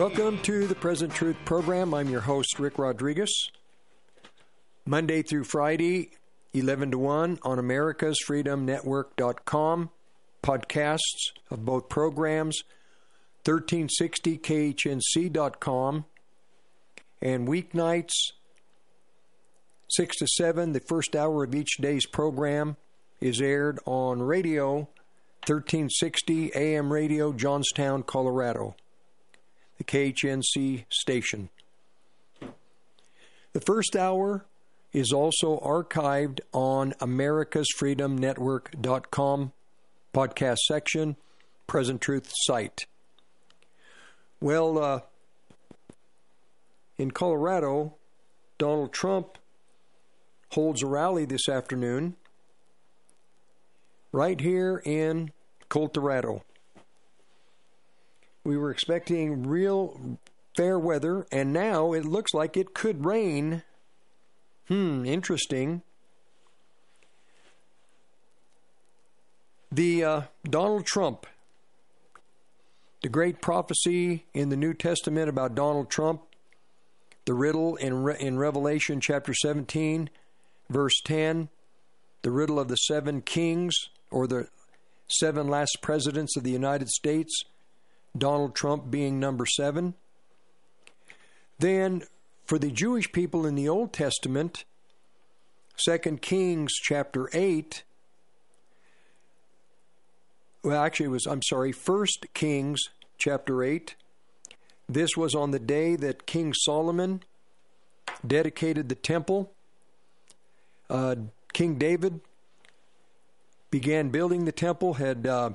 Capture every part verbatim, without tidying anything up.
Welcome to the Present Truth Program. I'm your host, Rick Rodriguez. Monday through Friday, eleven to one on americas freedom network dot com. Podcasts of both programs, thirteen sixty K H N C dot com. And weeknights, six to seven, the first hour of each day's program is aired on radio, thirteen sixty A M radio, Johnstown, Colorado, the K H N C station. The first hour is also archived on americas freedom network dot com podcast section, Present Truth site. Well, uh, in Colorado, Donald Trump holds a rally this afternoon right here in Colorado. We were expecting real fair weather, and now it looks like it could rain. Hmm, interesting. The uh, Donald Trump, the great prophecy in the New Testament about Donald Trump, the riddle in Re- in Revelation chapter seventeen, verse ten, the riddle of the seven kings, or the seven last presidents of the United States, Donald Trump being number seven. Then, for the Jewish people in the Old Testament, Second Kings chapter eight, well, actually it was, I'm sorry, First Kings chapter eight. This was on the day that King Solomon dedicated the temple. Uh, King David began building the temple, had uh,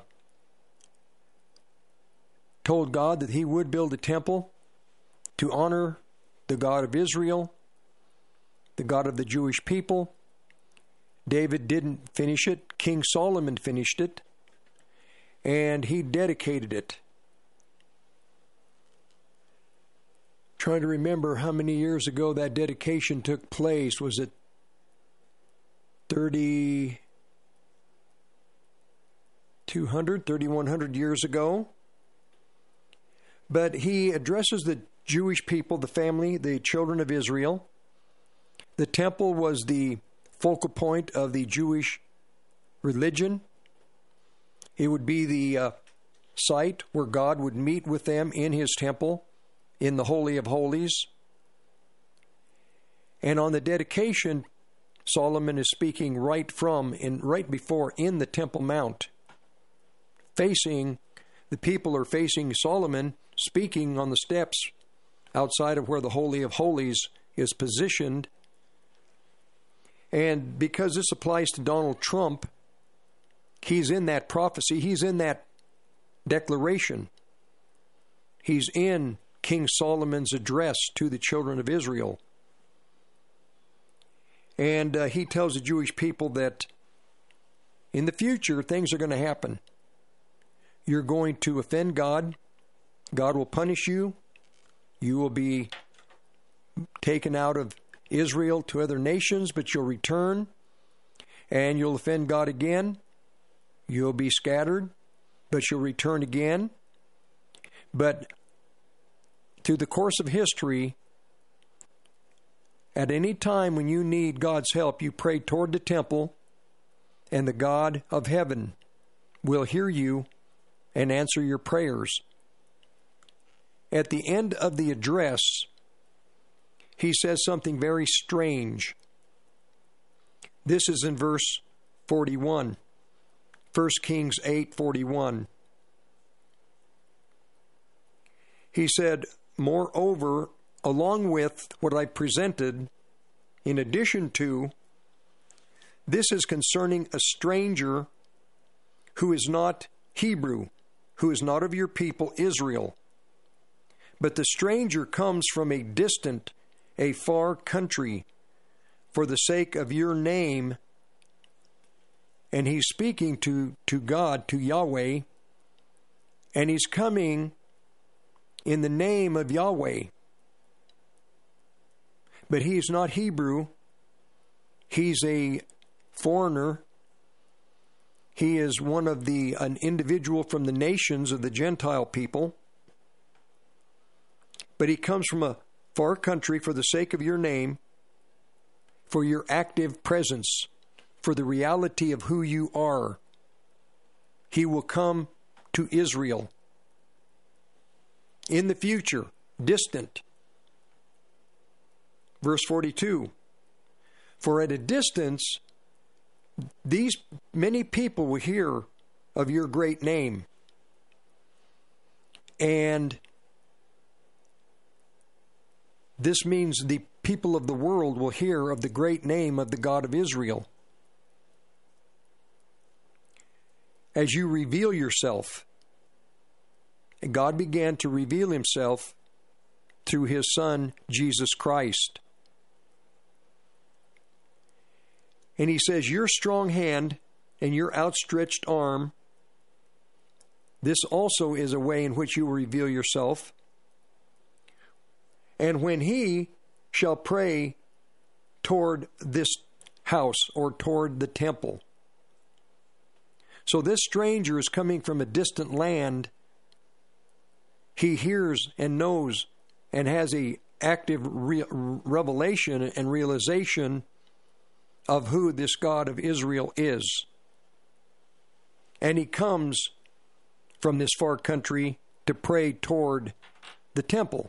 told God that he would build a temple to honor the God of Israel, the God of the Jewish people. David didn't finish it. King Solomon finished it, and he dedicated it. Trying to remember how many years ago that dedication took place. Was it thirty-two hundred, thirty-one hundred years ago? But he addresses the Jewish people, the family, the children of Israel. The temple was the focal point of the Jewish religion. It would be the uh, site where God would meet with them in his temple, in the Holy of Holies. And on the dedication, Solomon is speaking right from, in, right before, in the Temple Mount. Facing, the people are facing Solomon, speaking on the steps outside of where the Holy of Holies is positioned. And because this applies to Donald Trump, he's in that prophecy, he's in that declaration. He's in King Solomon's address to the children of Israel. And uh, he tells the Jewish people that in the future, things are going to happen. You're going to offend God. God will punish you. You will be taken out of Israel to other nations, but you'll return, and you'll offend God again. You'll be scattered, but you'll return again. But through the course of history, at any time when you need God's help, you pray toward the temple, and the God of heaven will hear you and answer your prayers. At the end of the address, he says something very strange. This is in verse forty-one, First Kings eight forty-one. He said, "Moreover, along with what I presented, in addition to, this is concerning a stranger who is not Hebrew, who is not of your people Israel. But the stranger comes from a distant, a far country, for the sake of your name." And he's speaking to, to God, to Yahweh, and he's coming in the name of Yahweh. But he's not Hebrew. He's a foreigner. He is one of the, an individual from the nations of the Gentile people. but he comes from a far country for the sake of your name, for your active presence, for the reality of who you are. He will come to Israel in the future, distant. Verse forty-two, for at a distance, these many people will hear of your great name. And this means the people of the world will hear of the great name of the God of Israel. As you reveal yourself, and God began to reveal himself through his Son, Jesus Christ. And he says, your strong hand and your outstretched arm, this also is a way in which you will reveal yourself. And when he shall pray toward this house or toward the temple. So this stranger is coming from a distant land. He hears and knows and has a active re- revelation and realization of who this God of Israel is. And he comes from this far country to pray toward the temple.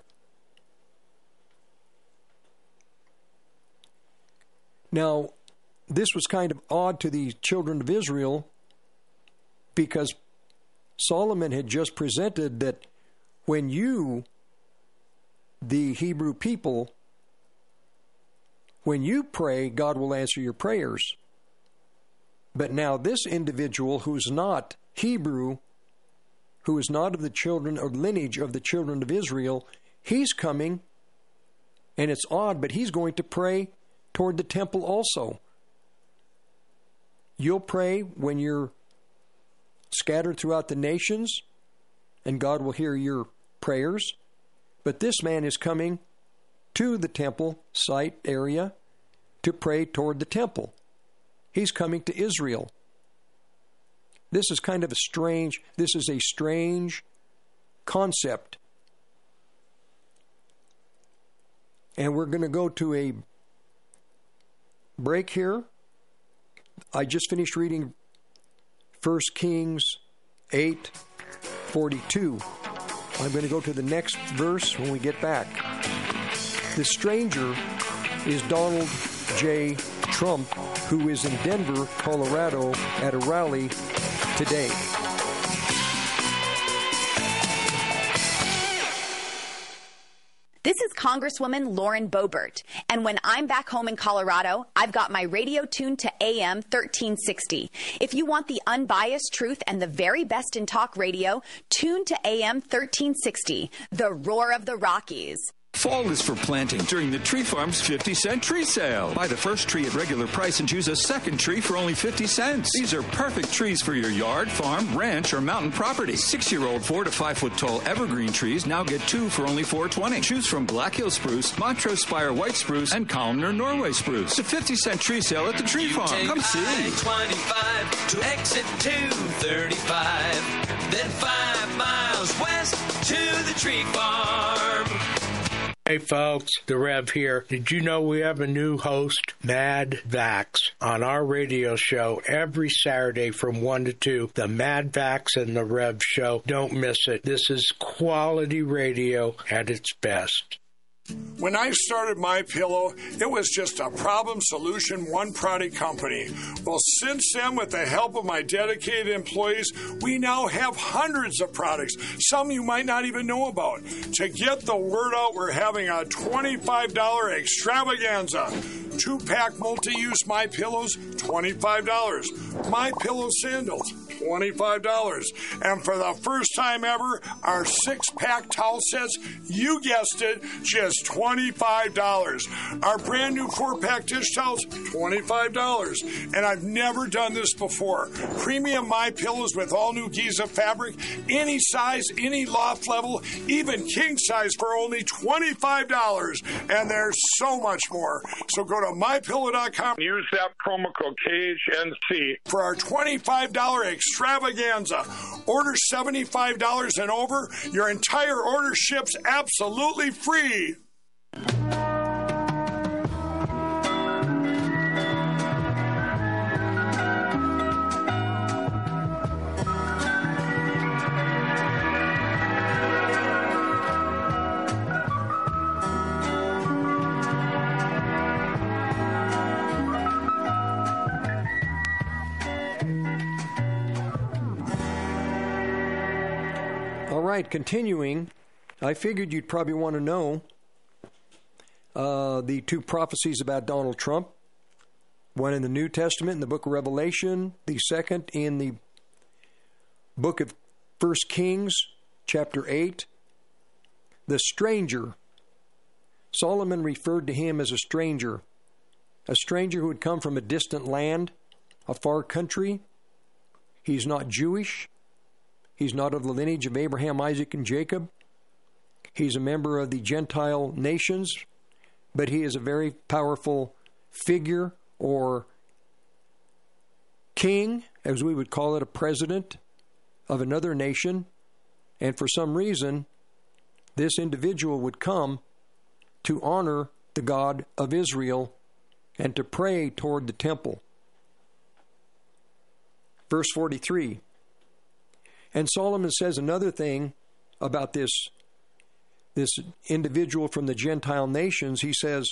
Now, this was kind of odd to the children of Israel because Solomon had just presented that when you, the Hebrew people, when you pray, God will answer your prayers. But now this individual who's not Hebrew, who is not of the children or lineage of the children of Israel, he's coming, and it's odd, but he's going to pray toward the temple also. You'll pray when you're scattered throughout the nations, and God will hear your prayers. But this man is coming to the temple site area to pray toward the temple. He's coming to Israel. This is kind of a strange, this is a strange concept. And we're going to go to a break here. I just finished reading First Kings eight forty-two. I'm going to go to the next verse when we get back. The stranger is Donald J. Trump, who is in Denver, Colorado, at a rally today. This is Congresswoman Lauren Boebert, and when I'm back home in Colorado, I've got my radio tuned to A M thirteen sixty. If you want the unbiased truth and the very best in talk radio, tune to A M thirteen sixty, the roar of the Rockies. Fall is for planting during the Tree Farm's fifty cent tree sale. Buy the first tree at regular price and choose a second tree for only fifty cents. These are perfect trees for your yard, farm, ranch, or mountain property. Six-year-old four to five foot tall evergreen trees now get two for only four twenty. Choose from Black Hill Spruce, Montrose Spire White Spruce, and Columnar Norway Spruce. It's a fifty cent tree sale at the Tree You Farm. take Come see. I twenty-five to exit two thirty-five, then five miles west to the Tree Farm. Hey folks, the Rev here. Did you know we have a new host, Mad Vax, on our radio show every Saturday from one to two? The Mad Vax and the Rev show. Don't miss it. This is quality radio at its best. When I started MyPillow, it was just a problem solution, one product company. Well, since then, with the help of my dedicated employees, we now have hundreds of products, some you might not even know about. To get the word out, we're having a twenty-five dollars extravaganza. Two-pack multi-use MyPillows, twenty-five dollars. MyPillow sandals, twenty-five dollars. And for the first time ever, our six-pack towel sets, you guessed it, just twenty-five dollars. Our brand new four-pack dish towels, twenty-five dollars. And I've never done this before. Premium MyPillows with all new Giza fabric, any size, any loft level, even king size for only twenty-five dollars. And there's so much more. So go to my pillow dot com. Use that promo code K H N C for our twenty-five dollars extravaganza. Order seventy-five dollars and over. Your entire order ships absolutely free. All right, continuing, I figured you'd probably want to know uh, the two prophecies about Donald Trump, one in the New Testament in the book of Revelation, the second in the book of First Kings, chapter eight. The stranger. Solomon referred to him as a stranger, a stranger who had come from a distant land, a far country. He's not Jewish. He's not of the lineage of Abraham, Isaac, and Jacob. He's a member of the Gentile nations, but he is a very powerful figure or king, as we would call it, a president of another nation. And for some reason, this individual would come to honor the God of Israel and to pray toward the temple. Verse forty-three. And Solomon says another thing about this, this individual from the Gentile nations. He says,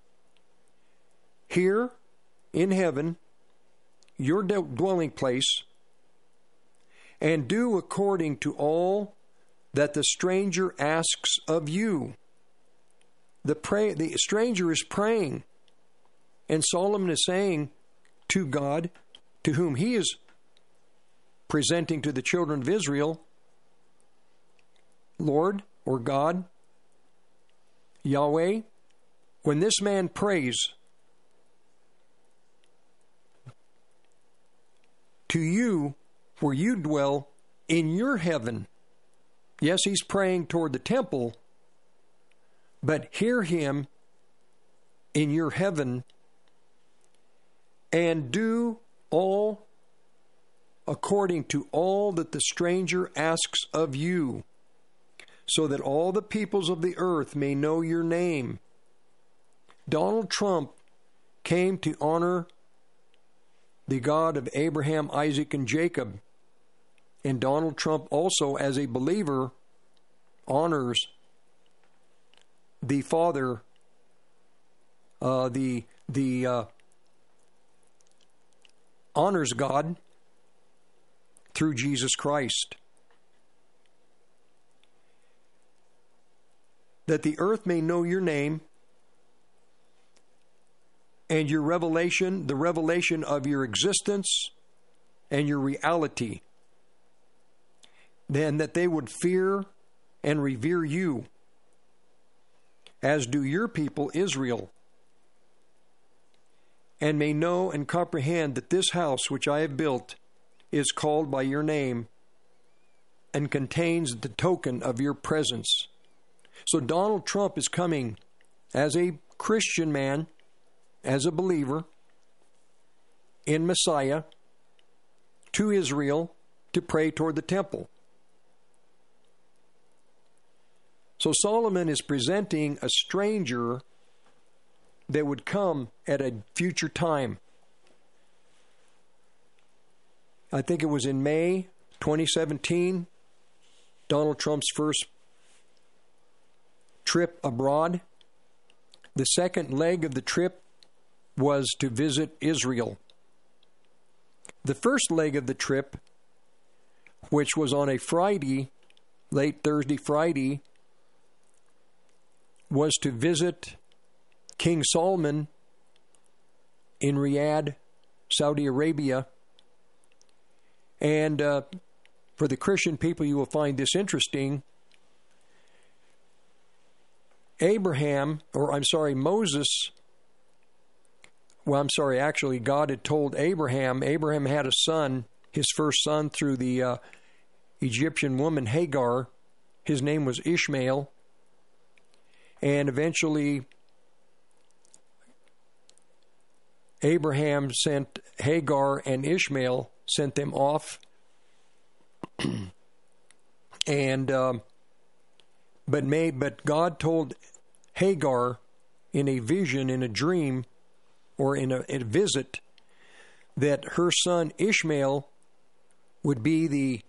here in heaven, your dwelling place, and do according to all that the stranger asks of you. The, pray, the stranger is praying, and Solomon is saying to God, to whom he is presenting to the children of Israel, Lord or God, Yahweh, when this man prays to you where you dwell in your heaven, yes, he's praying toward the temple, but hear him in your heaven and do all according to all that the stranger asks of you, so that all the peoples of the earth may know your name. Donald Trump came to honor the God of Abraham, Isaac, and Jacob. And Donald Trump also, as a believer, honors the Father, uh, the the uh, honors God through Jesus Christ. That the earth may know your name and your revelation, the revelation of your existence and your reality. Then that they would fear and revere you, as do your people Israel, and may know and comprehend that this house which I have built is called by your name and contains the token of your presence. So Donald Trump is coming as a Christian man, as a believer in Messiah, to Israel to pray toward the temple. So Solomon is presenting a stranger that would come at a future time. I think it was in May twenty seventeen, Donald Trump's first trip abroad. The second leg of the trip was to visit Israel. The first leg of the trip, which was on a Friday, late Thursday, Friday, was to visit King Solomon in Riyadh, Saudi Arabia. And uh, for the Christian people, you will find this interesting. Abraham, or I'm sorry, Moses, well, I'm sorry, actually, God had told Abraham, Abraham had a son, his first son through the uh, Egyptian woman Hagar. His name was Ishmael. And eventually, Abraham sent Hagar and Ishmael, sent them off And um, but may but God told Hagar in a vision, in a dream, or in a, a visit, that her son Ishmael would be the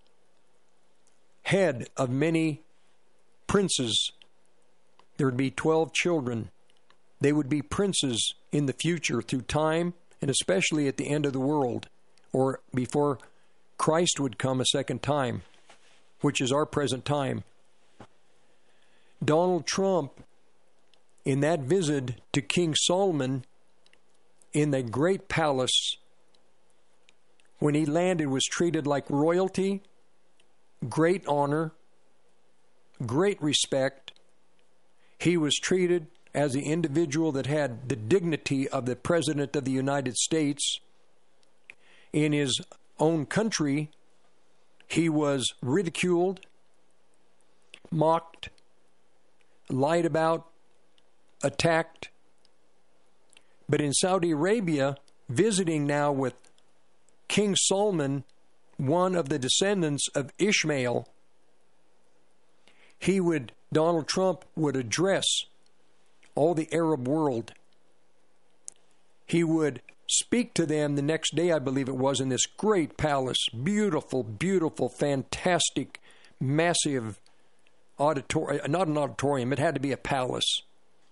head of many princes. There would be twelve children. They would be princes in the future through time, and especially at the end of the world, or before Christ would come a second time, which is our present time. Donald Trump, in that visit to King Solomon in the great palace, when he landed, was treated like royalty, great honor, great respect. He was treated as the individual that had the dignity of the President of the United States. In his own country, he was ridiculed, mocked, lied about, attacked. But in Saudi Arabia, visiting now with King Solomon, one of the descendants of Ishmael, he would, Donald Trump would address all the Arab world. He would speak to them the next day, I believe it was, in this great palace, beautiful, beautiful, fantastic, massive auditorium, not an auditorium, it had to be a palace.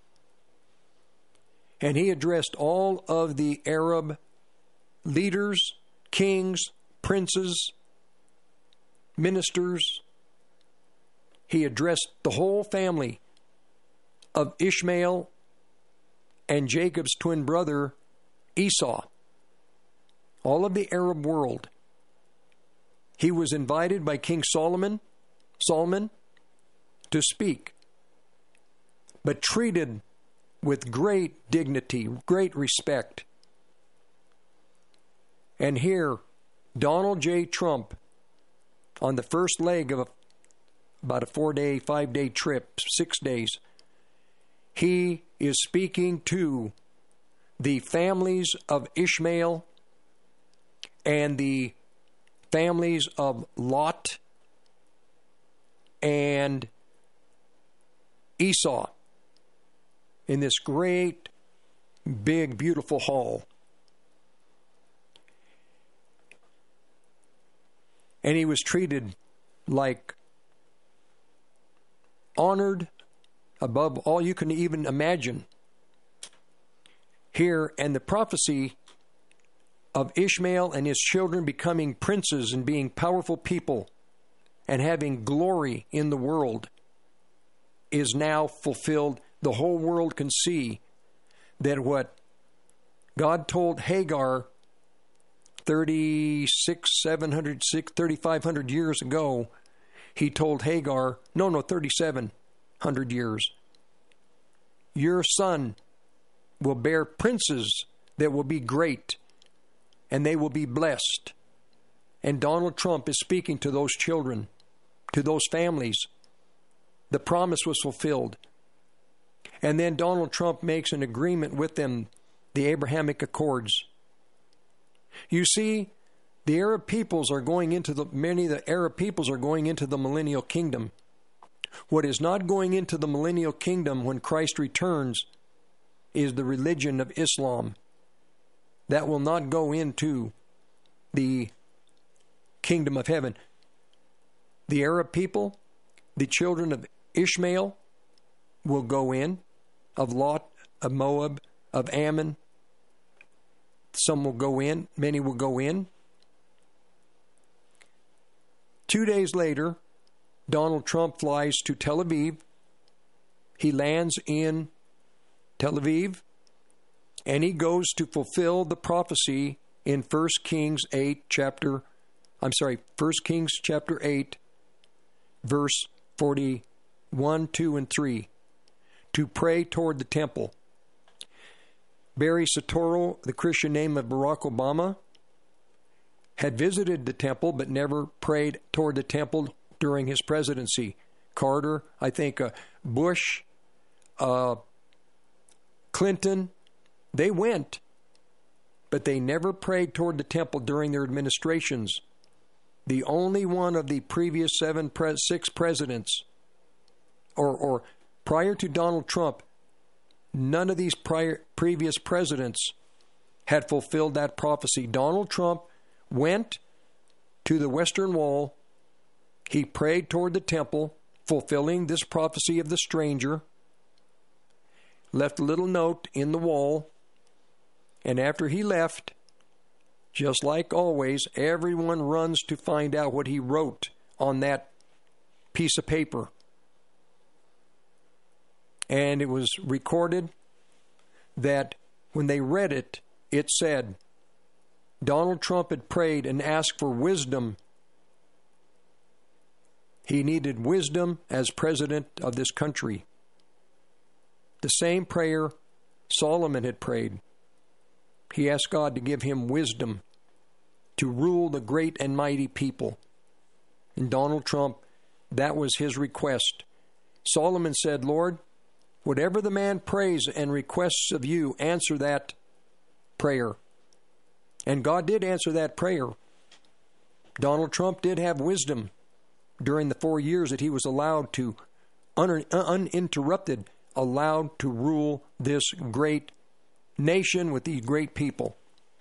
And he addressed all of the Arab leaders, kings, princes, ministers. He addressed the whole family of Ishmael and Jacob's twin brother, Esau. All of the Arab world. He was invited by King Solomon, Solomon to speak, but treated with great dignity, great respect. And here, Donald J. Trump, on the first leg of a, about a four-day, five-day trip, six days, he is speaking to the families of Ishmael and the families of Lot and Esau in this great, big, beautiful hall. And he was treated like honored above all you can even imagine. Here, and the prophecy of Ishmael and his children becoming princes and being powerful people and having glory in the world is now fulfilled. The whole world can see that what God told Hagar thirty-six, seven hundred, thirty-five hundred years ago, he told Hagar, no, no, thirty-seven hundred years, your son will bear princes that will be great, and they will be blessed. And Donald Trump is speaking to those children, to those families. The promise was fulfilled. And then Donald Trump makes an agreement with them, the Abrahamic Accords. You see, the Arab peoples are going into the, many of the Arab peoples are going into the millennial kingdom. What is not going into the millennial kingdom when Christ returns is the religion of Islam. That will not go into the kingdom of heaven. The Arab people, the children of Ishmael, will go in, of Lot, of Moab, of Ammon. Some will go in, many will go in. Two days later, Donald Trump flies to Tel Aviv. He lands in Tel Aviv, and he goes to fulfill the prophecy in First Kings eight, chapter, I'm sorry, First Kings chapter eight, verse forty-one, two, and three, to pray toward the temple. Barry Soetoro, the Christian name of Barack Obama, had visited the temple but never prayed toward the temple during his presidency. Carter, I think uh, Bush, uh, Clinton, they went, but they never prayed toward the temple during their administrations. the only one of the previous seven, pre- six presidents, or, or prior to Donald Trump, none of these prior, previous presidents had fulfilled that prophecy. Donald Trump went to the Western Wall. He prayed toward the temple, fulfilling this prophecy of the stranger, left a little note in the wall, and after he left, just like always, everyone runs to find out what he wrote on that piece of paper. And it was recorded that when they read it, it said, Donald Trump had prayed and asked for wisdom. He needed wisdom as president of this country. The same prayer Solomon had prayed. He asked God to give him wisdom to rule the great and mighty people. And Donald Trump, that was his request. Solomon said, Lord, whatever the man prays and requests of you, answer that prayer. And God did answer that prayer. Donald Trump did have wisdom during the four years that he was allowed to, un- uninterrupted, allowed to rule this great nation with these great people.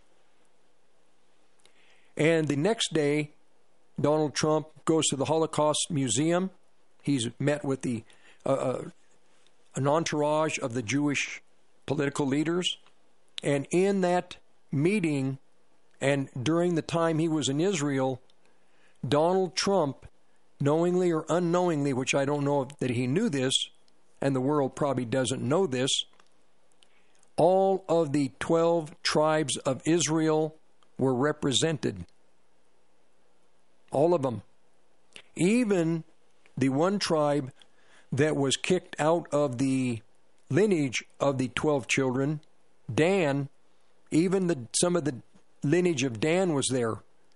And the next day, Donald Trump goes to the Holocaust Museum. He's met with the uh, uh, an entourage of the Jewish political leaders. And in that meeting, and during the time he was in Israel, Donald Trump, knowingly or unknowingly, which I don't know that he knew this, and the world probably doesn't know this, all of the twelve tribes of Israel were represented. All of them. Even the one tribe that was kicked out of the lineage of the twelve children, Dan, even the some of the lineage of Dan was there.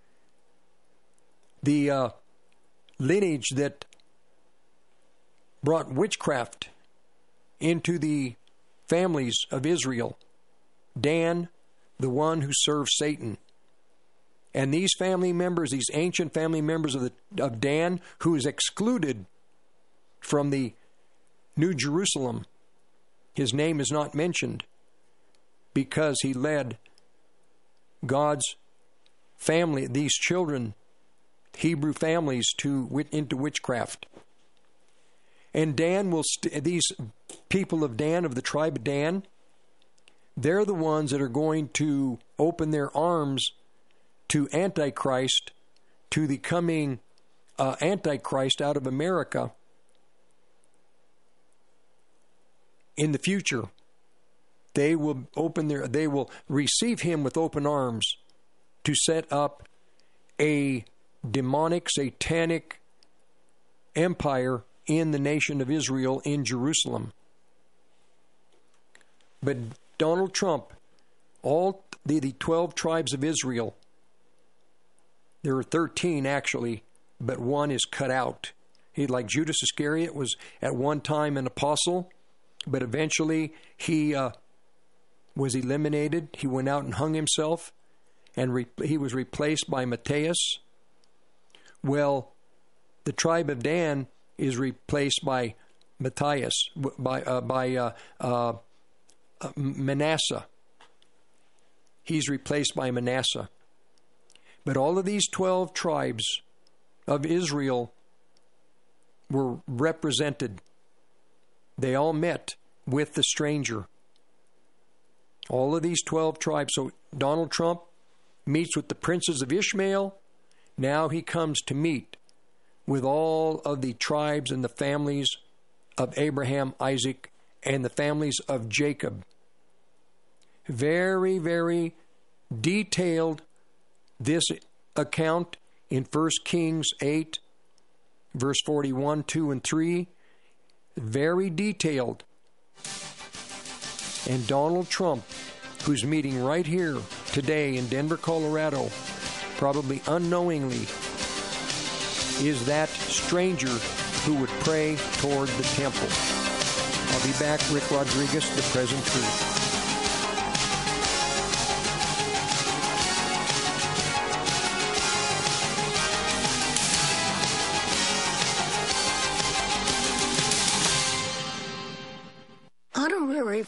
The uh, lineage that brought witchcraft into the families of Israel. Dan, the one who served Satan. And these family members, these ancient family members of, the, of Dan, who is excluded from the New Jerusalem, his name is not mentioned because he led God's family, these children, Hebrew families, to into witchcraft. And Dan will, st- these people of Dan, of the tribe of Dan, they're the ones that are going to open their arms to Antichrist, to the coming uh, Antichrist out of America in the future. They will open their, they will receive him with open arms to set up a demonic, satanic empire in the nation of Israel in Jerusalem. But Donald Trump, all the, the twelve tribes of Israel, there are thirteen actually, but one is cut out. He, like Judas Iscariot, was at one time an apostle, but eventually he uh, was eliminated. He went out and hung himself, and re- he was replaced by Matthias. Well, the tribe of Dan is replaced by Matthias, by uh, by uh, uh, Manasseh. He's replaced by Manasseh. But all of these twelve tribes of Israel were represented. They all met with the stranger. All of these twelve tribes. So Donald Trump meets with the princes of Ishmael. Now he comes to meet with all of the tribes and the families of Abraham, Isaac, and the families of Jacob. Very, very detailed, this account in First Kings eight, verse forty-one, two, and three. Very detailed. And Donald Trump, who's meeting right here today in Denver, Colorado, probably unknowingly, is that stranger who would pray toward the temple. I'll be back. Rick Rodriguez, The Present Truth.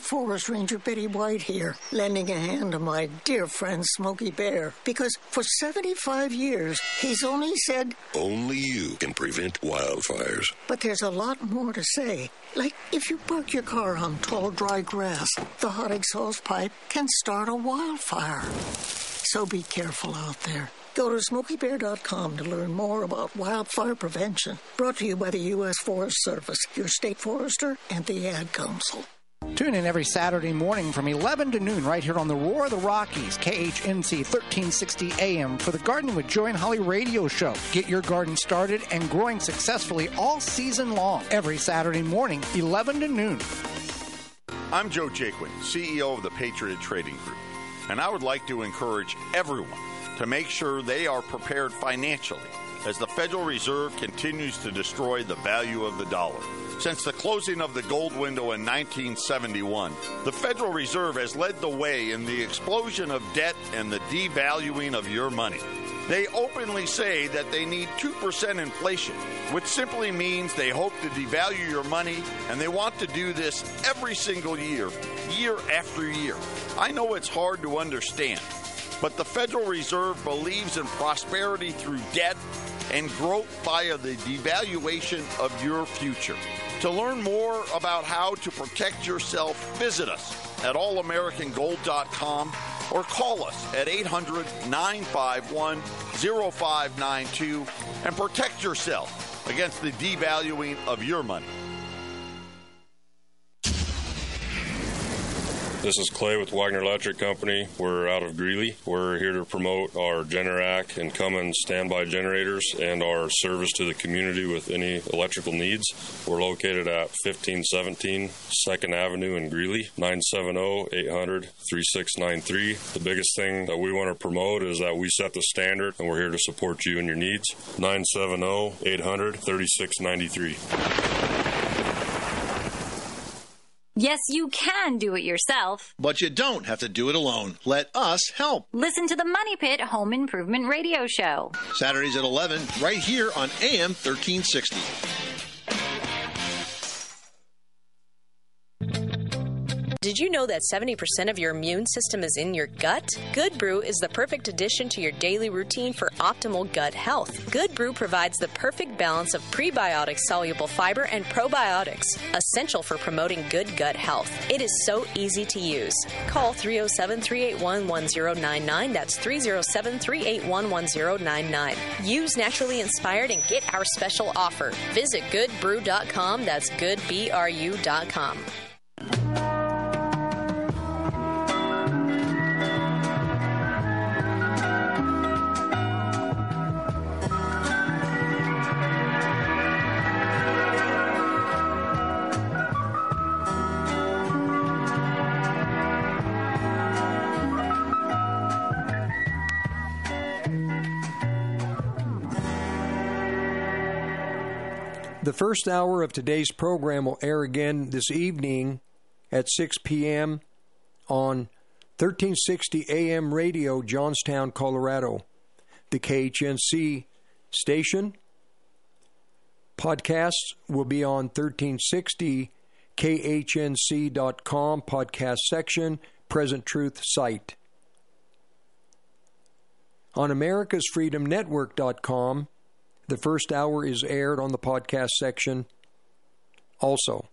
Forest Ranger Betty White here, lending a hand to my dear friend Smokey Bear, because for seventy-five years, he's only said, only you can prevent wildfires. But there's a lot more to say. Like, if you park your car on tall, dry grass, the hot exhaust pipe can start a wildfire. So be careful out there. Go to smokey bear dot com to learn more about wildfire prevention. Brought to you by the U S Forest Service, your state forester, and the Ad Council. Tune in every Saturday morning from eleven to noon right here on the Roar of the Rockies, K H N C thirteen sixty A M for the Gardening with Joy and Holly radio show. Get your garden started and growing successfully all season long. Every Saturday morning, eleven to noon. I'm Joe Jaquin, C E O of the Patriot Trading Group, and I would like to encourage everyone to make sure they are prepared financially as the Federal Reserve continues to destroy the value of the dollar. Since the closing of the gold window in nineteen seventy-one, the Federal Reserve has led the way in the explosion of debt and the devaluing of your money. They openly say that they need two percent inflation, which simply means they hope to devalue your money, and they want to do this every single year, year after year. I know it's hard to understand, but the Federal Reserve believes in prosperity through debt and growth via the devaluation of your future. To learn more about how to protect yourself, visit us at all american gold dot com or call us at eight hundred, nine five one, oh five nine two and protect yourself against the devaluing of your money. This is Clay with Wagner Electric Company. We're out of Greeley. We're here to promote our Generac and Cummins standby generators and our service to the community with any electrical needs. We're located at fifteen seventeen second Avenue in Greeley, nine seven zero, eight hundred, three six nine three. The biggest thing that we want to promote is that we set the standard, and we're here to support you and your needs. nine seven zero, eight hundred, three six nine three. Yes, you can do it yourself. But you don't have to do it alone. Let us help. Listen to the Money Pit Home Improvement Radio Show. Saturdays at eleven, right here on A M thirteen sixty. Did you know that seventy percent of your immune system is in your gut? Good Brew is the perfect addition to your daily routine for optimal gut health. Good Brew provides the perfect balance of prebiotic soluble fiber and probiotics, essential for promoting good gut health. It is so easy to use. Call three oh seven, three eight one, one oh nine nine. That's three oh seven, three eight one, one oh nine nine. Use Naturally Inspired and get our special offer. Visit good brew dot com. That's good b r u dot com. The first hour of today's program will air again this evening at six p.m. on thirteen sixty A M radio, Johnstown, Colorado, the K H N C station. Podcasts will be on thirteen sixty K H N C dot com podcast section, Present Truth site. On Americas Freedom Network dot com, the first hour is aired on the podcast section also.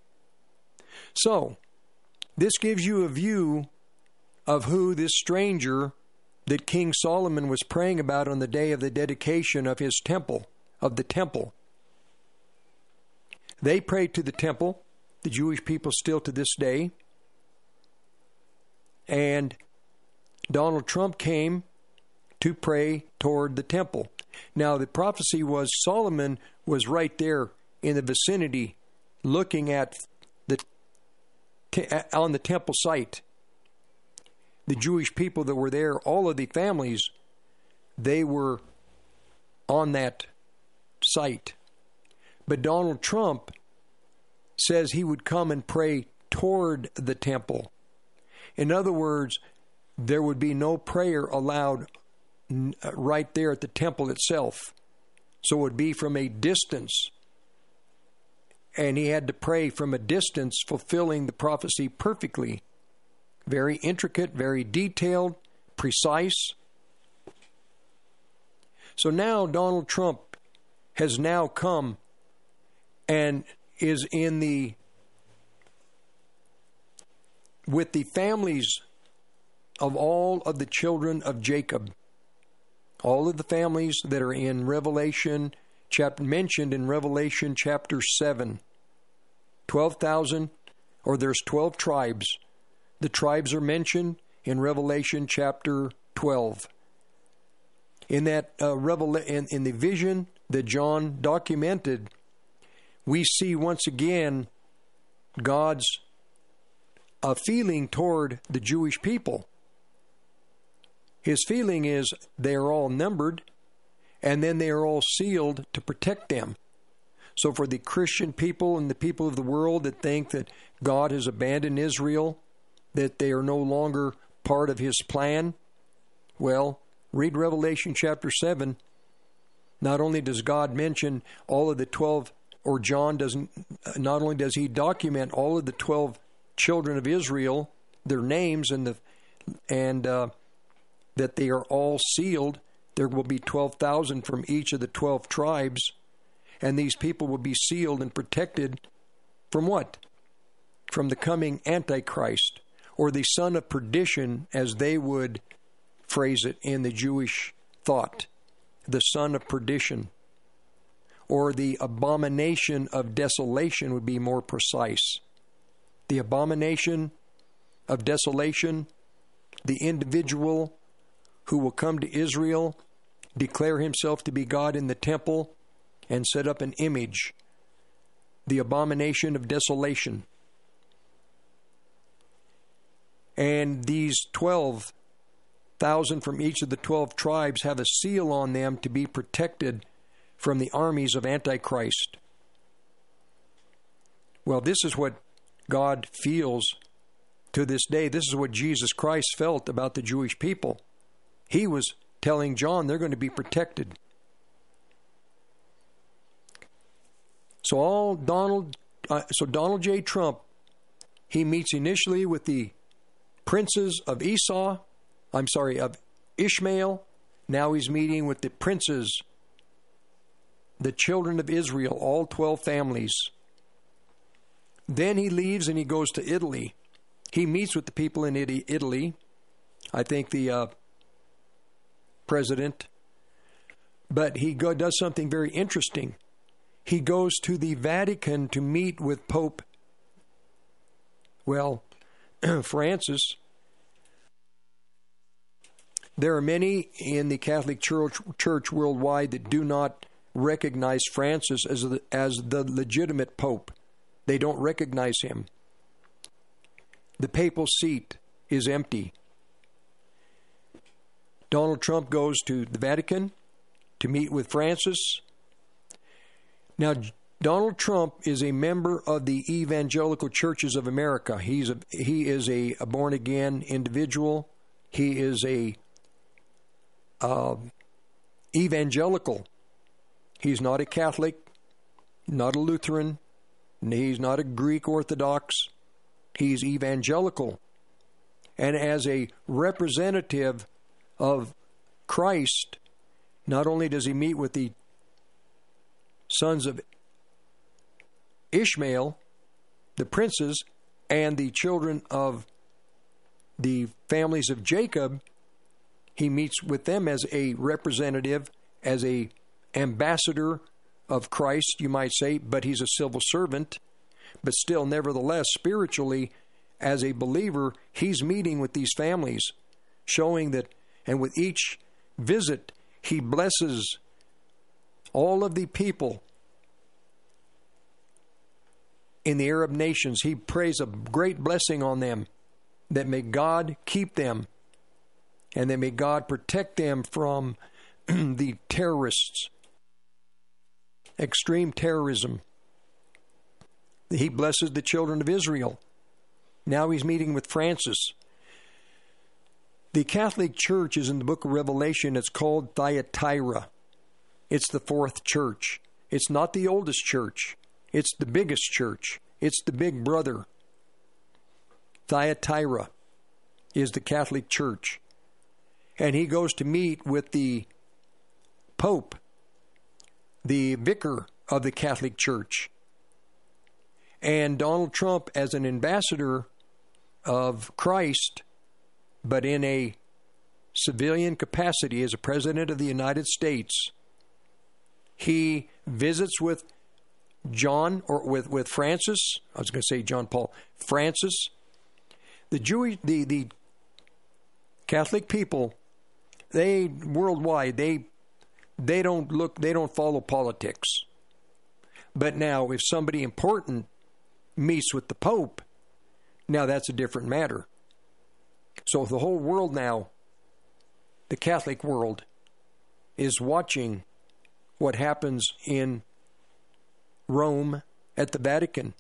So, this gives you a view of who this stranger that King Solomon was praying about on the day of the dedication of his temple, of the temple. They prayed to the temple, the Jewish people still to this day. And Donald Trump came to pray toward the temple. Now, the prophecy was Solomon was right there in the vicinity looking at the te- on the temple site. The Jewish people that were there, all of the families, they were on that site. But Donald Trump says he would come and pray toward the temple. In other words, there would be no prayer allowed right there at the temple itself. So it would be from a distance. and he had to pray from a distance, fulfilling the prophecy perfectly. Very intricate, very detailed, precise. So now Donald Trump has now come and is in the with the families of all of the children of Jacob. All of the families that are in Revelation, chapter mentioned in Revelation chapter seven. twelve thousand, or there's twelve tribes. The tribes are mentioned in Revelation chapter twelve. In that uh, revela- in, in the vision that John documented, we see once again God's uh, feeling toward the Jewish people. His feeling is they are all numbered, and then they are all sealed to protect them. So for the Christian people and the people of the world that think that God has abandoned Israel, that they are no longer part of his plan, well, read Revelation chapter seven. Not only does God mention all of the twelve, or John doesn't, not only does he document all of the twelve children of Israel, their names, and the and uh, that they are all sealed. There will be twelve thousand from each of the twelve tribes, and these people will be sealed and protected from what? From the coming Antichrist, or the son of perdition, as they would phrase it in the Jewish thought. The son of perdition, or the abomination of desolation would be more precise. The abomination of desolation, the individual who will come to Israel, declare himself to be God in the temple, and set up an image. The abomination of desolation. And these twelve thousand from each of the twelve tribes have a seal on them to be protected from the armies of Antichrist. Well, this is what God feels to this day. This is what Jesus Christ felt about the Jewish people. He was telling John they're going to be protected. So all Donald, uh, so Donald J. Trump, he meets initially with the princes of Esau, I'm sorry, of Ishmael. Now he's meeting with the princes, the children of Israel, all twelve families. Then he leaves and he goes to Italy. He meets with the people in Italy. I think the uh, president. But he go, does something very interesting. He goes to the Vatican to meet with Pope, well, Francis. There are many in the Catholic Church, Church worldwide that do not recognize Francis as the, as the legitimate pope. They don't recognize him. The papal seat is empty. Donald Trump goes to the Vatican to meet with Francis. Now, Donald Trump is a member of the Evangelical Churches of America. He's a, he is a, a born-again individual. He is a uh, evangelical. He's not a Catholic, not a Lutheran, he's not a Greek Orthodox. He's evangelical. And as a representative of Christ, not only does he meet with the sons of Ishmael, the princes, and the children of the families of Jacob, he meets with them as a representative, as a ambassador of Christ, you might say, but he's a civil servant. But still, nevertheless, spiritually, as a believer, he's meeting with these families, showing that, and with each visit, he blesses all of the people in the Arab nations. He prays a great blessing on them, that may God keep them, and that may God protect them from the terrorists, extreme terrorism. He blesses the children of Israel. Now he's meeting with Francis. The Catholic Church is in the book of Revelation. It's called Thyatira. It's the fourth church. It's not the oldest church. It's the biggest church. It's the big brother. Thyatira is the Catholic Church. And he goes to meet with the Pope, the vicar of the Catholic Church. And Donald Trump, as an ambassador of Christ, but in a civilian capacity as a president of the United States, he visits with John, or with, with Francis, I was going to say John Paul, Francis. The Jewish, the, the Catholic people, they, worldwide, they, they don't look, they don't follow politics. But now, if somebody important meets with the Pope, now that's a different matter. So the whole world now, the Catholic world, is watching what happens in Rome at the Vatican.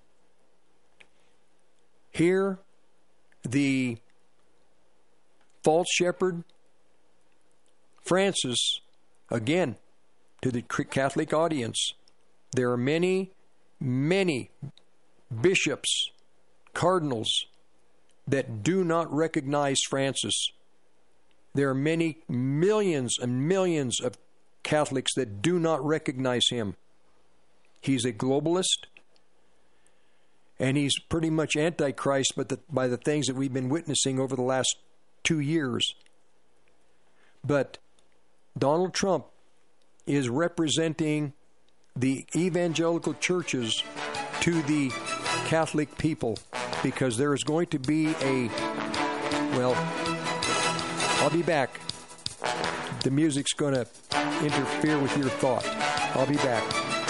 Here, the false shepherd, Francis, again, to the Catholic audience, there are many, many bishops, cardinals, that do not recognize Francis. There are many millions and millions of Catholics that do not recognize him. He's a globalist, and he's pretty much antichrist by the, by the things that we've been witnessing over the last two years. But Donald Trump is representing the evangelical churches to the Catholic people, because there is going to be a, well, I'll be back. The music's going to interfere with your thought. I'll be back.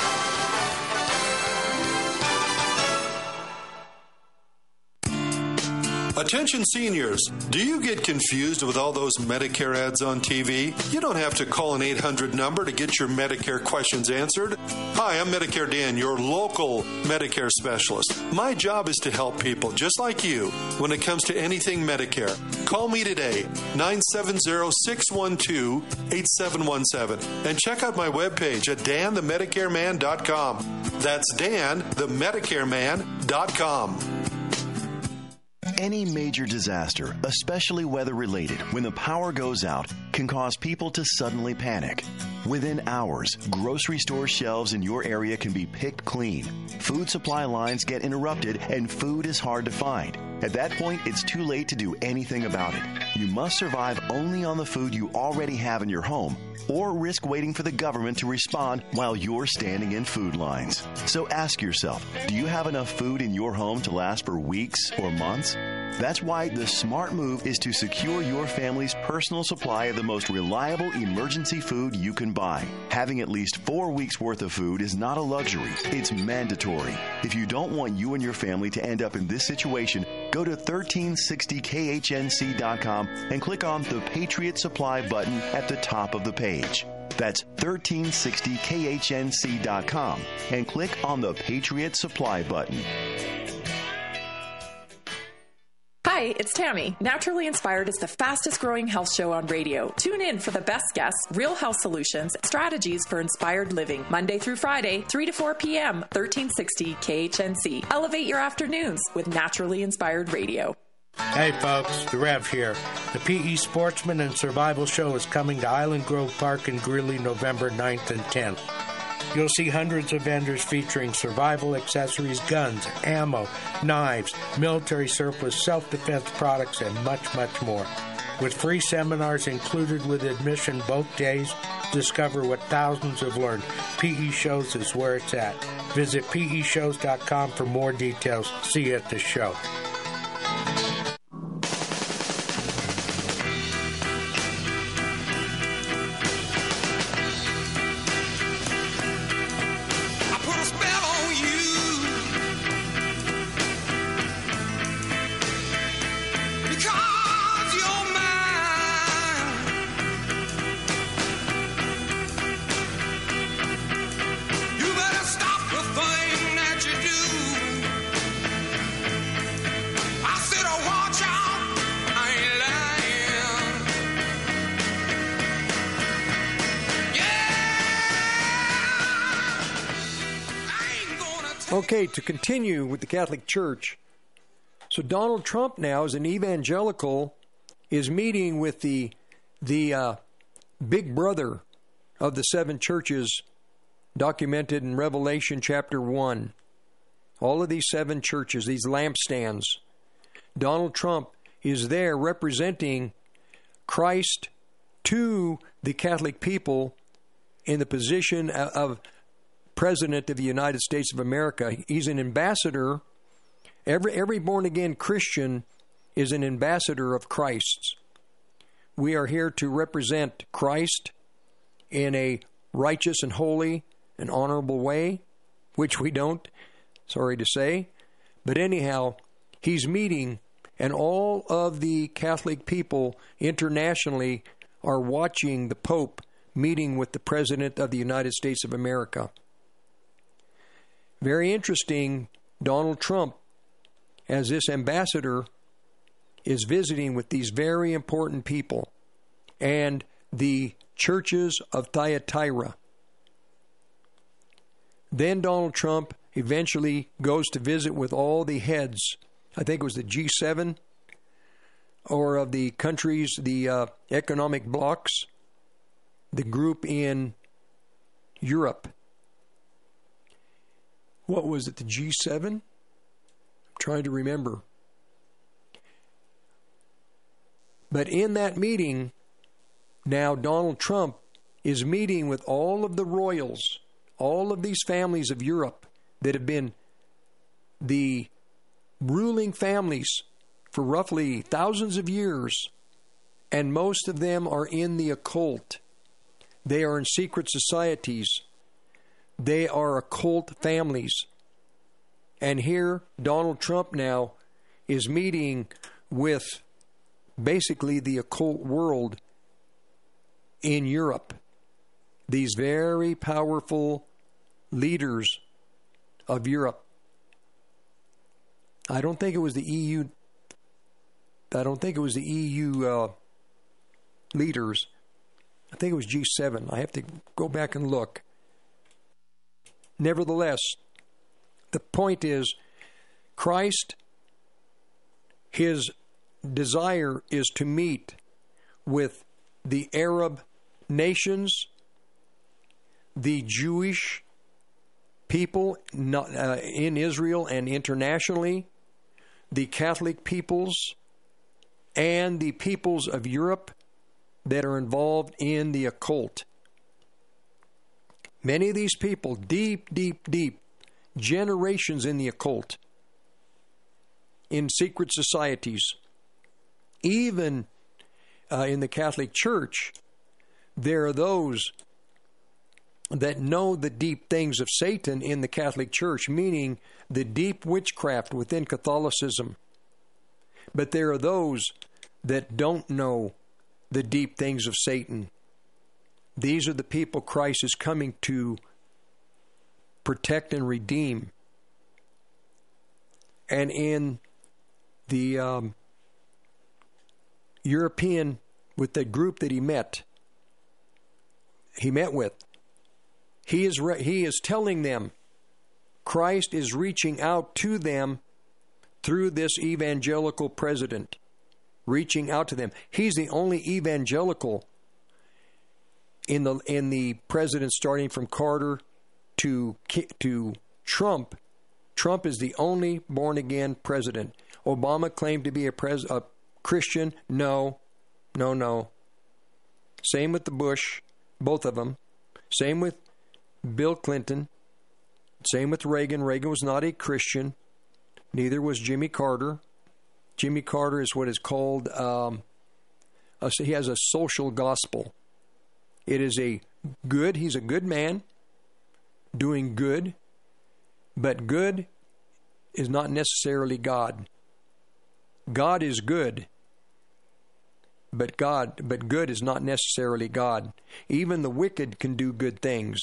Attention seniors, do you get confused with all those Medicare ads on T V? You don't have to call an eight hundred number to get your Medicare questions answered. Hi, I'm Medicare Dan, your local Medicare specialist. My job is to help people just like you when it comes to anything Medicare. Call me today, nine seven zero, six one two, eight seven one seven, and check out my webpage at dan the medicare man dot com. That's dan the medicare man dot com. Any major disaster, especially weather-related, when the power goes out, can cause people to suddenly panic. Within hours, grocery store shelves in your area can be picked clean. Food supply lines get interrupted, and food is hard to find. At that point, it's too late to do anything about it. You must survive only on the food you already have in your home, or risk waiting for the government to respond while you're standing in food lines. So ask yourself, do you have enough food in your home to last for weeks or months? That's why the smart move is to secure your family's personal supply of the most reliable emergency food you can buy. Having at least four weeks' worth of food is not a luxury. It's mandatory. If you don't want you and your family to end up in this situation, go to thirteen sixty K H N C dot com and click on the Patriot Supply button at the top of the page. That's thirteen sixty K H N C dot com and click on the Patriot Supply button. Hi, it's Tammy. Naturally Inspired is the fastest growing health show on radio. Tune in for the best guests, real health solutions, strategies for inspired living. Monday through Friday, three to four p.m., thirteen sixty K H N C. Elevate your afternoons with Naturally Inspired Radio. Hey folks, the Rev here. The P E Sportsman and Survival Show is coming to Island Grove Park in Greeley November ninth and tenth. You'll see hundreds of vendors featuring survival accessories, guns, ammo, knives, military surplus, self-defense products, and much, much more. With free seminars included with admission both days, discover what thousands have learned. P E Shows is where it's at. Visit P E shows dot com for more details. See you at the show. Okay, to continue with the Catholic Church. So Donald Trump now, as an evangelical, is meeting with the the uh, big brother of the seven churches documented in Revelation chapter one. All of these seven churches, these lampstands. Donald Trump is there representing Christ to the Catholic people in the position of President of the United States of America. He's an ambassador. Every, every born-again Christian is an ambassador of Christ's. We are here to represent Christ in a righteous and holy and honorable way, which we don't, sorry to say. But anyhow, he's meeting, and all of the Catholic people internationally are watching the Pope meeting with the President of the United States of America. Very interesting, Donald Trump, as this ambassador, is visiting with these very important people and the churches of Thyatira. Then Donald Trump eventually goes to visit with all the heads, I think it was the G seven, or of the countries, the uh, economic blocs, the group in Europe. What was it, the G seven? I'm trying to remember. But in that meeting, now Donald Trump is meeting with all of the royals, all of these families of Europe that have been the ruling families for roughly thousands of years, and most of them are in the occult. They are in secret societies. They are occult families. And here, Donald Trump now is meeting with basically the occult world in Europe. These very powerful leaders of Europe. I don't think it was the E U. I don't think it was the E U uh, leaders. I think it was G seven. I have to go back and look. Nevertheless, the point is, Christ, his desire is to meet with the Arab nations, the Jewish people not, uh, in Israel and internationally, the Catholic peoples, and the peoples of Europe that are involved in the occult. Many of these people, deep, deep, deep, generations in the occult, in secret societies, even uh, in the Catholic Church, there are those that know the deep things of Satan in the Catholic Church, meaning the deep witchcraft within Catholicism. But there are those that don't know the deep things of Satan. These are the people Christ is coming to protect and redeem. And in the um, European, with the group that he met, he met with, he is re- he is telling them Christ is reaching out to them through this evangelical president, reaching out to them. He's the only evangelical in the in the president, starting from Carter to to Trump. Trump is the only born-again president. Obama claimed to be a, pres- a Christian. No, no, no. Same with the Bush, both of them. Same with Bill Clinton. Same with Reagan. Reagan was not a Christian. Neither was Jimmy Carter. Jimmy Carter is what is called, um, a, he has a social gospel. It is a good, he's a good man, doing good, but good is not necessarily God. God is good, but God, but good is not necessarily God. Even the wicked can do good things.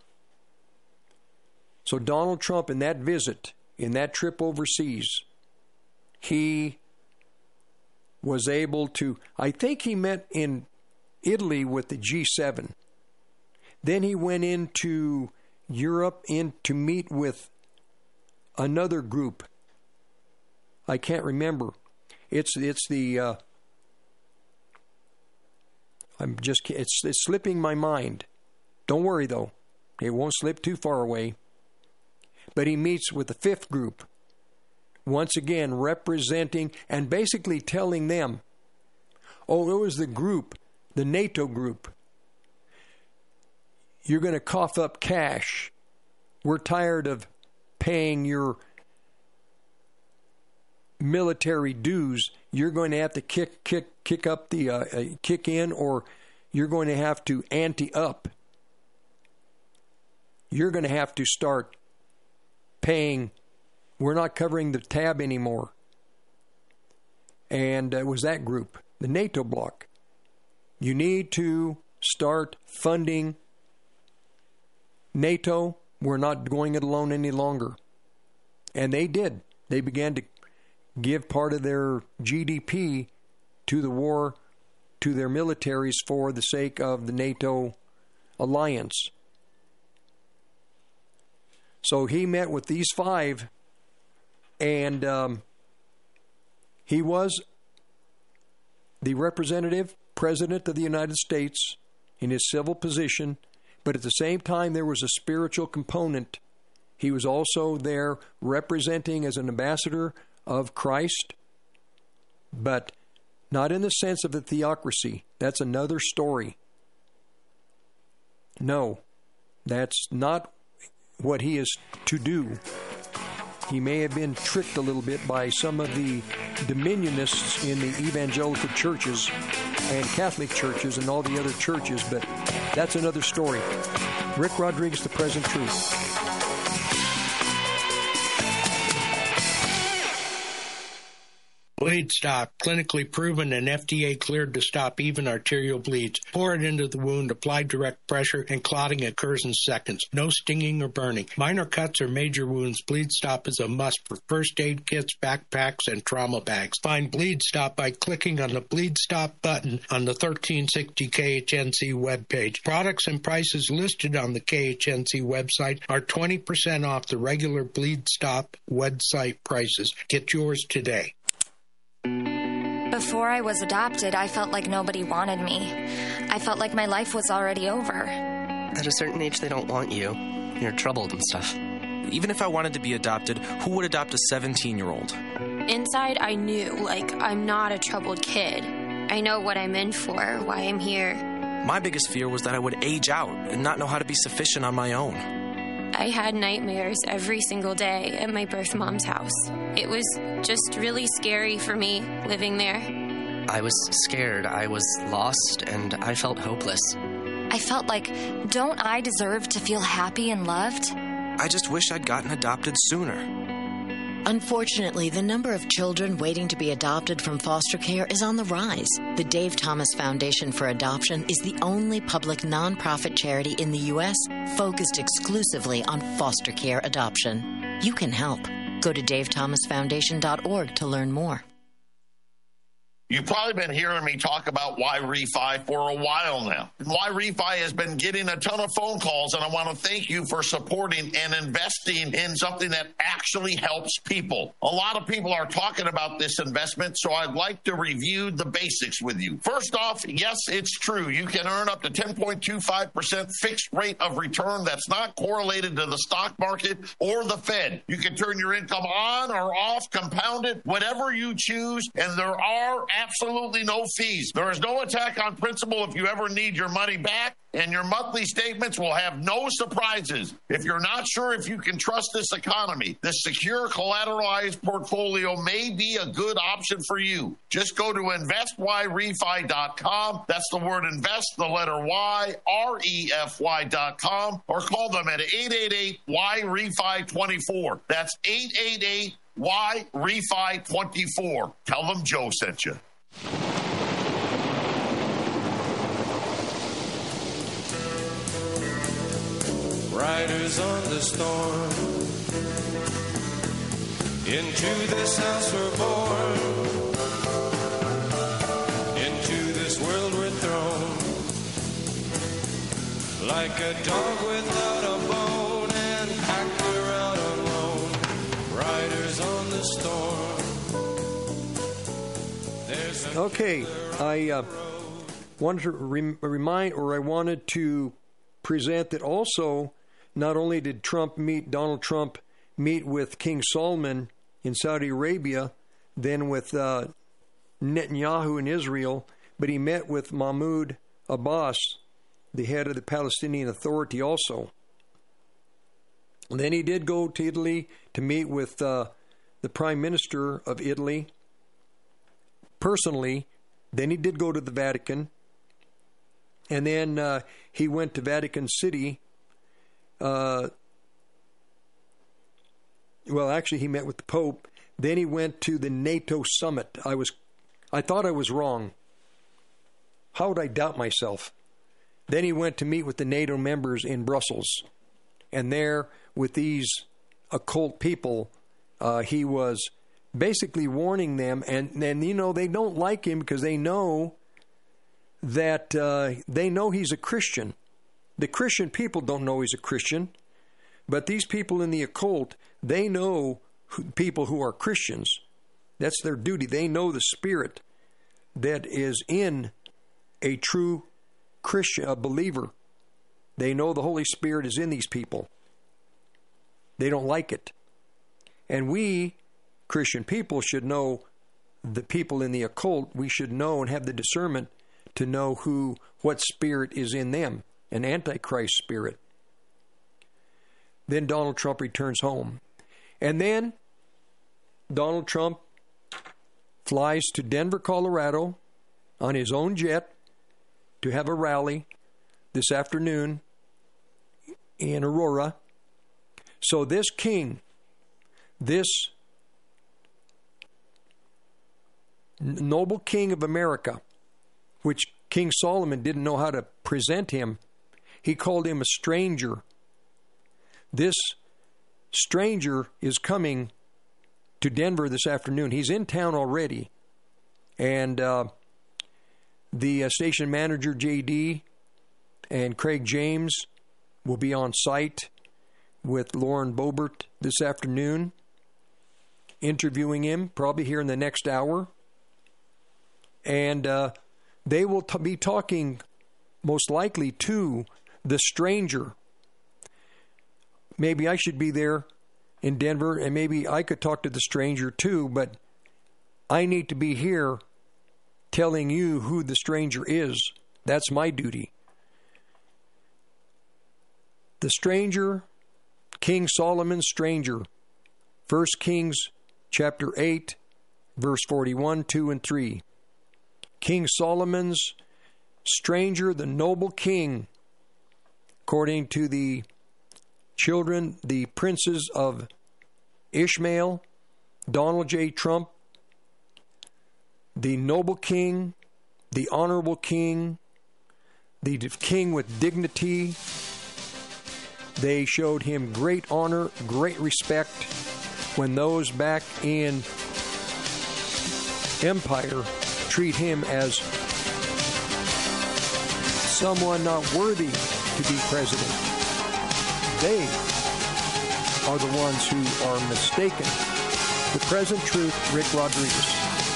So Donald Trump, in that visit, in that trip overseas, he was able to, I think he met in Italy with the G seven. Then he went into Europe in to meet with another group. I can't remember. It's it's the uh, I'm just it's it's slipping my mind. Don't worry though, it won't slip too far away. But he meets with the fifth group, once again representing and basically telling them, oh, it was the group, the NATO group. You're going to cough up cash. We're tired of paying your military dues. You're going to have to kick kick kick up the uh, uh, kick in, or you're going to have to ante up. You're going to have to start paying. We're not covering the tab anymore. And it was that group, the NATO bloc. You need to start funding NATO. We're not going it alone any longer. And they did. They began to give part of their G D P to the war, to their militaries for the sake of the NATO alliance. So he met with these five, and um, he was the representative president of the United States in his civil position, but at the same time there was a spiritual component. He was also there representing as an ambassador of Christ, but not in the sense of the theocracy. That's another story. No, that's not what he is to do. He may have been tricked a little bit by some of the dominionists in the evangelical churches and Catholic churches and all the other churches, but that's another story. Rick Rodriguez, The Present Truth. Bleed Stop, clinically proven and F D A cleared to stop even arterial bleeds. Pour it into the wound, apply direct pressure, and clotting occurs in seconds. No stinging or burning. Minor cuts or major wounds, Bleed Stop is a must for first aid kits, backpacks, and trauma bags. Find Bleed Stop by clicking on the Bleed Stop button on the thirteen sixty K H N C webpage. Products and prices listed on the K H N C website are twenty percent off the regular Bleed Stop website prices. Get yours today. Before I was adopted, I felt like nobody wanted me. I felt like my life was already over. At a certain age, they don't want you. You're troubled and stuff. Even if I wanted to be adopted, who would adopt a seventeen-year-old? Inside, I knew, like, I'm not a troubled kid. I know what I'm in for, why I'm here. My biggest fear was that I would age out and not know how to be sufficient on my own. I had nightmares every single day at my birth mom's house. It was just really scary for me living there. I was scared, I was lost, and I felt hopeless. I felt like, don't I deserve to feel happy and loved? I just wish I'd gotten adopted sooner. Unfortunately, the number of children waiting to be adopted from foster care is on the rise. The Dave Thomas Foundation for Adoption is the only public nonprofit charity in the U S focused exclusively on foster care adoption. You can help. Go to dave thomas foundation dot org to learn more. You've probably been hearing me talk about Y Refi for a while now. Y Refi has been getting a ton of phone calls, and I want to thank you for supporting and investing in something that actually helps people. A lot of people are talking about this investment, so I'd like to review the basics with you. First off, yes, it's true. You can earn up to ten point two five percent fixed rate of return that's not correlated to the stock market or the Fed. You can turn your income on or off, compound it, whatever you choose, and there are absolutely no fees. There is no attack on principal if you ever need your money back, and your monthly statements will have no surprises. If you're not sure if you can trust this economy, this secure collateralized portfolio may be a good option for you. Just go to invest y refi dot com. That's the word invest, the letter Y, R E F Y dot com, or call them at eight eight eight Y refi twenty-four. That's eight eight eight Y refi twenty-four. Tell them Joe sent you. Riders on the storm, into this house we're born, into this world we're thrown, like a dog without a bone, and packed we're out alone. Okay, I uh, wanted to rem- remind, or I wanted to present that also, not only did Trump meet, Donald Trump meet with King Salman in Saudi Arabia, then with uh, Netanyahu in Israel, but he met with Mahmoud Abbas, the head of the Palestinian Authority also. And then he did go to Italy to meet with uh, the Prime Minister of Italy personally. Then he did go to the Vatican. And then uh, he went to Vatican City. Uh, well, actually, he met with the Pope. Then he went to the NATO summit. I was, I thought I was wrong. How would I doubt myself? Then he went to meet with the NATO members in Brussels. And there, with these occult people, uh, he was basically warning them. And, and, you know, they don't like him because they know that uh, they know he's a Christian. The Christian people don't know he's a Christian. But these people in the occult, they know who, people who are Christians. That's their duty. They know the spirit that is in a true Christian, a believer. They know the Holy Spirit is in these people. They don't like it. And we, Christian people, should know the people in the occult. We should know and have the discernment to know who, what spirit is in them, an Antichrist spirit. Then Donald Trump returns home. And then Donald Trump flies to Denver, Colorado on his own jet to have a rally this afternoon in Aurora. So this king, this noble king of America, which King Solomon didn't know how to present him, he called him a stranger. This stranger is coming to Denver this afternoon. He's in town already. And uh, the uh, station manager, J D, and Craig James will be on site with Lauren Boebert this afternoon, interviewing him, probably here in the next hour. And uh, they will t- be talking, most likely, to the stranger. Maybe I should be there in Denver, and maybe I could talk to the stranger too, but I need to be here telling you who the stranger is. That's my duty. The stranger, King Solomon's stranger. First Kings chapter eight, verse forty-one, two, and three. King Solomon's stranger, the noble king, according to the children, the princes of Ishmael, Donald J. Trump, the noble king, the honorable king, the king with dignity. They showed him great honor, great respect when those back in empire treat him as someone not worthy to be president. They are the ones who are mistaken. The Present Truth, Rick Rodriguez.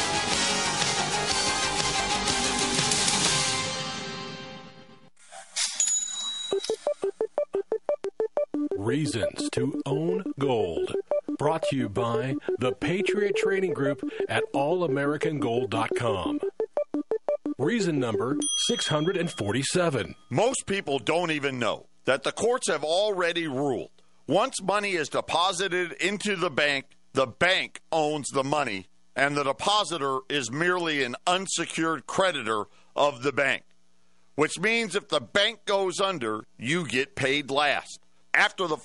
Reasons to own gold. Brought to you by the Patriot Trading Group at all american gold dot com. Reason number six hundred forty-seven. Most people don't even know that the courts have already ruled once money is deposited into the bank, the bank owns the money, and the depositor is merely an unsecured creditor of the bank, which means if the bank goes under, you get paid last. After the